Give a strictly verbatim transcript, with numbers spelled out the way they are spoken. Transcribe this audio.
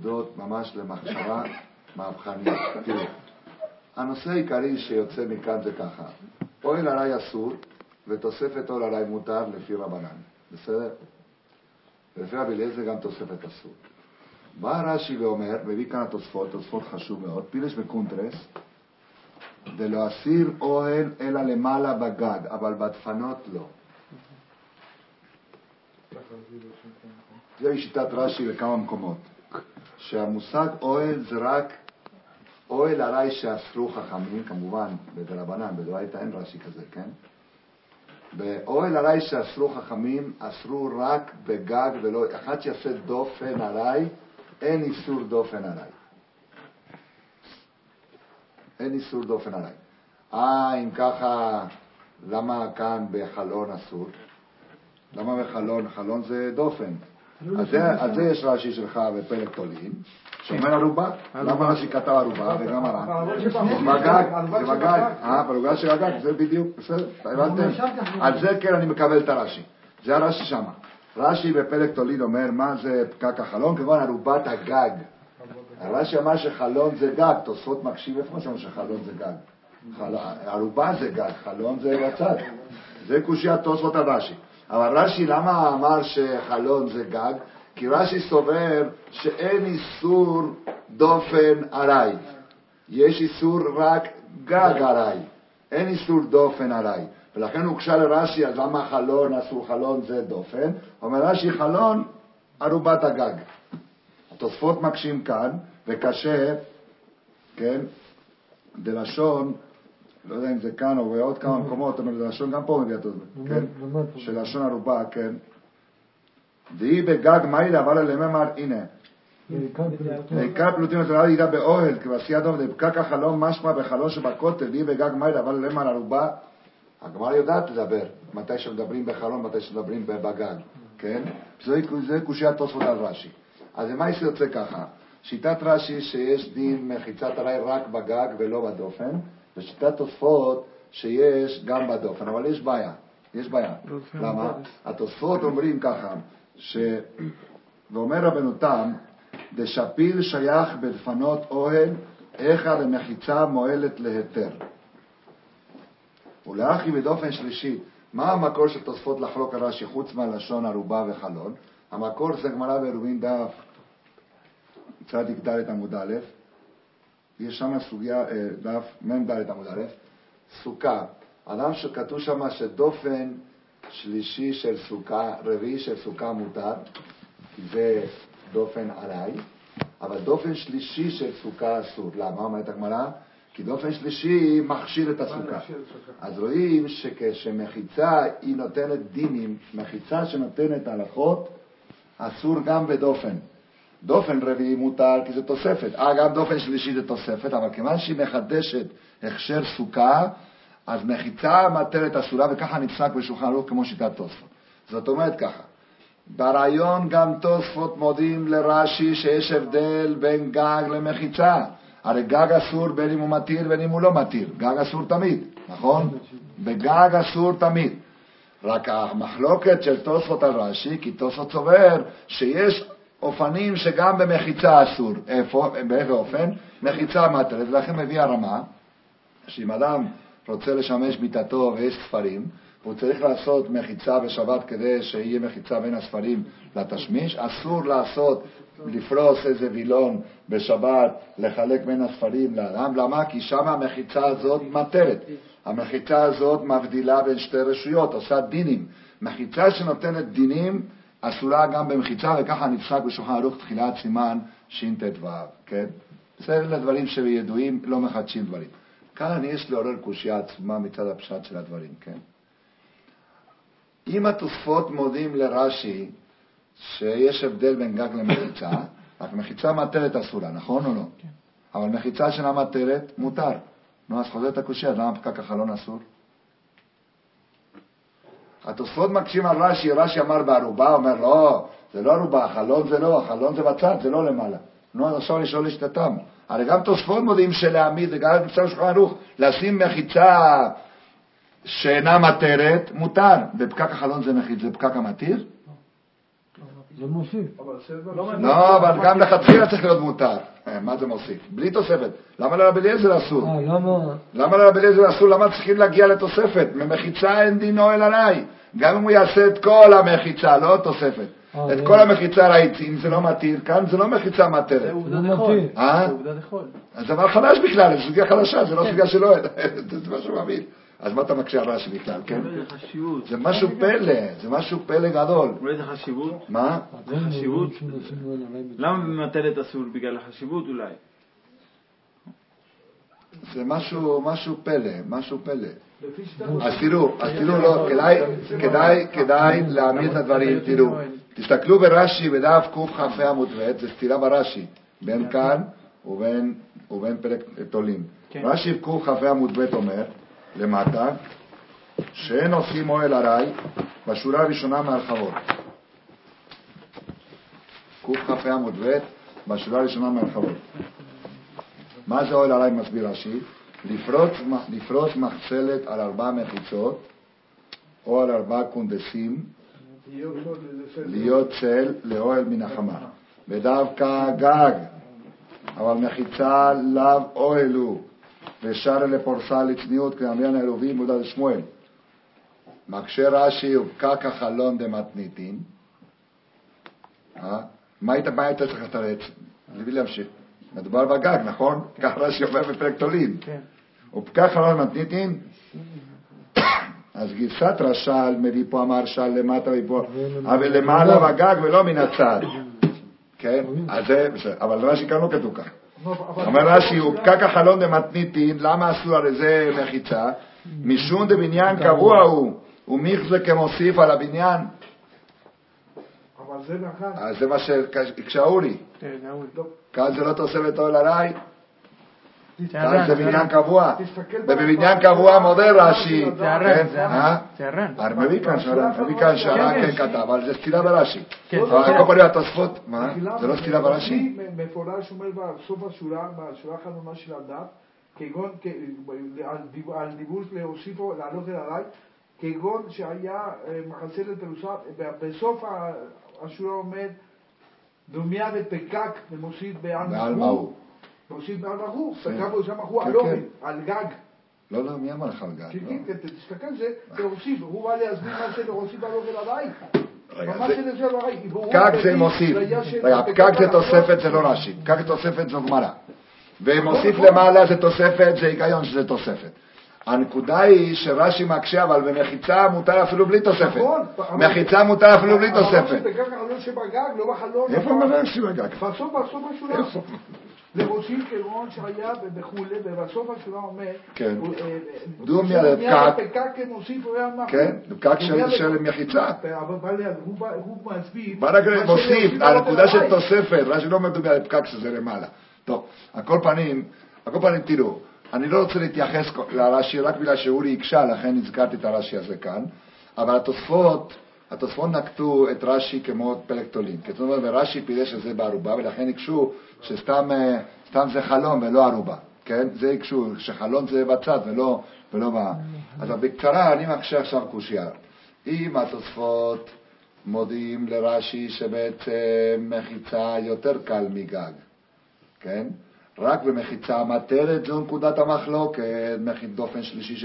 נקודות ממש למחשבה מהפכנית. תראו, הנושא העיקרי שיוצא מכאן זה ככה, אוהל עלי אסור ותוספת אוהל עלי מותר לפי רבנן, בסדר? ולפי רבי אליעזר גם תוספת אסור. בא רש"י ואומר, מביא כאן התוספות, תוספות חשוב מאוד, פילש וקונטרס, דלא אסיר אוהל אלא למעלה בגג, אבל בדפנות לא. זה שיטת רש"י לכמה מקומות, שהמושג אוהל זה רק אוהל עלי שאסרו חכמים, כמובן בדרבנן, בדאורייתא אין רש"י כזה, כן? באוהל עלי שאסרו חכמים, אסרו רק בגג ולא, אחד שיעשה דופן עלי, אין איסור דופן עלי. אין איסור דופן עלי. אה, אם ככה, למה כאן בחלון אסור? למה בחלון? חלון זה דופן. אז זה, אז זה יש רש"י שלך בפלג תולין, שאומר ערובה. למה רש"י כתב ערובה וגם הר"ן? בגג, זה בגג. אה, בלוגה של הגג, זה בדיוק, בסדר, הבנתם? על זה כן אני מקבל את הרש"י. זה הרש"י שמה. רש"י בפלג תולין אומר, מה זה פקק החלון? כמובן ערובת הגג. הרש"י אמר שחלון זה גג, תוספות מקשיב איפה משהו שחלון זה גג. ערובה זה גג, חלון זה בצד. זה קושיית תוספות על רש"י. אבל רש"י למה אמר שחלון זה גג? כי רש"י סובר שאין איסור דופן עלי. יש איסור רק גג עלי. אין איסור דופן עלי. ולכן הוא קשה לרש"י, אז למה חלון, אסור חלון זה דופן? אומר רש"י חלון, ערובת הגג. התוספות מקשים כאן, וקשה, כן, דלשון, לא יודע אם זה כאן או בעוד כמה מקומות, אבל דלשון גם פה מביא את זה, כן? של לשון ערובה, כן? דהי בגג מיילה, אבל אליממר, הנה. עיקר פלוטים לתורה ידע באוהל, כבעשייה דום, דבקק החלום משמע בחלון שבכותל, דהי בגג מיילה, אבל אליממר ערובה. הגמרא יודעת לדבר, מתי שמדברים בחלון, מתי שמדברים בגג, כן? זה קושיית תוספות על רש"י. אז מה יוצא ככה? שיטת רש"י שיש דין מחיצת עלי רק בגג ולא בדופן, ושיטת תוספות שיש גם בדופן, אבל יש בעיה, יש בעיה. למה? התוספות אומרים ככה, ש... ואומר רבנו תם, דשפיל שייך בדפנות אוהל, איכה למחיצה מועלת להיתר. ולאחי בדופן שלישי, מה המקור של תוספות לחלוק על רש"י חוץ מהלשון ערובה וחלון? המקור זה גמרא בעירובין דף צדיק ד' עמוד א', יש שם סוגיה, דף מ' ד' עמוד א', סוכה. אדם שכתוב שם שדופן שלישי של סוכה, רביעי של סוכה מותר, זה דופן עלי, אבל דופן שלישי של סוכה אסור. למה? אומרת הגמרא? כי דופן שלישי מכשיר את הסוכה. אז רואים שכשמחיצה היא נותנת דינים, מחיצה שנותנת הלכות, אסור גם בדופן. דופן רביעי מותר כי זה תוספת. אה, גם דופן שלישי זה תוספת, אבל כיוון שהיא מחדשת הכשר סוכה, אז מחיצה מטרת אסורה, וככה נפסק בשולחן ערוך כמו שיטת תוספות. זאת אומרת ככה, ברעיון גם תוספות מודים לרש"י שיש הבדל בין גג למחיצה. הרי גג אסור בין אם הוא מתיר בין אם הוא לא מתיר. גג אסור תמיד, נכון? בגג אסור תמיד. רק המחלוקת של תוספות על רש"י, כי תוספות סובר שיש אופנים שגם במחיצה אסור. איפה? באיזה אופן? מחיצה מטרת. ולכן מביא הרמה, שאם אדם רוצה לשמש מיטתו ויש ספרים, הוא צריך לעשות מחיצה בשבת כדי שיהיה מחיצה בין הספרים לתשמיש. אסור לעשות, לפרוס איזה וילון בשבת, לחלק בין הספרים לאדם. למה? כי שם המחיצה הזאת מטרת. המחיצה הזאת מבדילה בין שתי רשויות, עושה דינים. מחיצה שנותנת דינים, אסורה גם במחיצה, וככה נפסק בשולחן ערוך תחילת סימן ש"ט"ו, כן? זה לדברים שידועים, לא מחדשים דברים. כאן יש לעורר קושיה עצומה מצד הפשט של הדברים, כן? אם התוספות מודים לרש"י שיש הבדל בין גג למחיצה, רק מחיצה מטרת אסורה, נכון או לא? כן. אבל מחיצה שאינה מטרת מותר. נו, אז חוזר את הקושיה, למה פקק החלון אסור? התוספות מקשים על רש"י, רש"י אמר בערובה, אומר לא, זה לא ערובה, החלון זה לא, החלון זה בצד, זה לא למעלה. נו, אז עכשיו לשאול לשתתם. הרי גם תוספות מודים שלהעמיד, וגם נמצא בשולחן ערוך, לשים מחיצה שאינה מטרת, מותר. בפקק החלון זה מחיץ, זה פקק המתיר? זה מוסיף. לא, אבל גם לכתחילה צריך להיות מותר. מה זה מוסיף? בלי תוספת. למה לרבי אליעזר אסור? אה, למה? למה לרבי אליעזר אסור? למה צריכים להגיע לתוספת? ממחיצה אין דינו אל עליי. גם אם הוא יעשה את כל המחיצה, לא תוספת. את כל המחיצה ראיתי, אם זה לא מתיר, כאן זה לא מחיצה מתרת. זה עובדה דחול. אה? זה עובדה דחול. אז זה דבר חדש בכלל, זה סוגיה חדשה, זה לא סוגיה שלא, זה משהו מבין. אז מה אתה מקשה על רש"י בכלל, כן? זה חשיבות. זה משהו פלא, זה משהו פלא גדול. אולי זה חשיבות? מה? זה חשיבות? למה במטלת אסור? בגלל החשיבות אולי. זה משהו, משהו פלא, משהו פלא. אז תראו, אז תראו, לא, כדאי, כדאי, כדאי להעמיד את הדברים, תראו. תסתכלו ברש"י בדף קכ"ח עמוד ב', זה סתירה ברש"י, בין כאן ובין, ובין פרק תולים. רש"י קכ"ח עמוד ב' אומר, למטה, שאין עושים אוהל ארעי בשורה הראשונה מהרחבות. קכ"ח עמוד ב', בשורה הראשונה מהרחבות. מה זה אוהל ארעי מסביר רש"י? לפרוץ, לפרוץ מחצלת על ארבע מחיצות או על ארבע קונדסים, להיות צל לאוהל מן החמה. ודווקא גג, אבל מחיצה לאו אוהל הוא, ושר לפורסה לצניעות כאמרין האלוהים מודע שמואל. מקשה רש"י ופקק החלון דמתניתין. מה היית צריך לתרץ? לביא להמשיך. מדובר בגג, נכון? כך רש"י אומר בפרק תולים. ופקק חלון דמתניתין. אז גיסת רש"ל מביא פה אמר של למטה ופה, אבל למעלה בגג ולא מן הצד. כן? אז זה, אבל רש"י כאן לא כתוב כך. אומר רש"י, ופקק החלון דמתניתין, למה אסור על זה מחיצה? משום דבניין קבוע הוא, ומיך זה כמוסיף על הבניין. אבל זה נכון. אז זה מה שהקשאו לי. כאן זה לא תוספת אוהל ארעי. כאן זה בניין קבוע. ובבניין קבוע מודה רש"י. זה הר"ן, זה הר"ן. זה הר"ן. אני מביא כאן שהר"ן, מביא כאן שהר"ן כתב, אבל זה סתירה ברש"י. אבל כל פעמים התוספות, מה? זה לא סתירה ברש"י? מפורש אומר בסוף השורה, בשורה האחרונה של הדף, כגון, על דיבור להוסיפו, לעלות אל עליי, כגון שהיה מחצלת פרוסה, בסוף השורה אומר, דומיה ופקק, ומוסיף בעל מהו. מוסיף בעל מהו, פקק ועושה מחו על אוהל, על גג. לא, לא, מי אמר לך על גג? כן, כן, תסתכל זה, להוסיף, הוא בא להסביר מה זה להוסיף על אוהל עליי. פקק זה מוסיף. רגע, פקק זה תוספת, זה לא רש"י. פקק זה תוספת, זו גמרא. ומוסיף למעלה זה תוספת, זה היגיון שזה תוספת. הנקודה היא שרש"י מקשה, אבל במחיצה מותר אפילו בלי תוספת. מחיצה מותר אפילו בלי תוספת. איפה מראה שבגג? בסוף, בסוף השורה. לראשים כגון שהיה וכולי, ובסוף השורה אומר, כן. דומיה לפקק. כן, פקק של מחיצה. הוא מסביר. מוסיף, הנקודה של תוספת, רש"י לא אומר דומיה לפקק שזה למעלה. טוב, הכל פנים, הכל פנים תראו. אני לא רוצה להתייחס לרש"י רק בגלל שאורי הקשה, לכן הזכרתי את הרש"י הזה כאן, אבל התוספות, התוספות נקטו את רש"י כמו פרק תולים. זאת אומרת, ורש"י פירש את זה בערובה, ולכן הקשו שסתם סתם זה חלום ולא ערובה. כן? זה הקשו, שחלום זה בצד ולא, ולא מה. אז בקצרה אני מקשה עכשיו קושיה. אם התוספות מודיעים לרש"י שבעצם מחיצה יותר קל מגג, כן? רק במחיצה מתרת זו נקודת המחלוקת, מחית דופן שלישי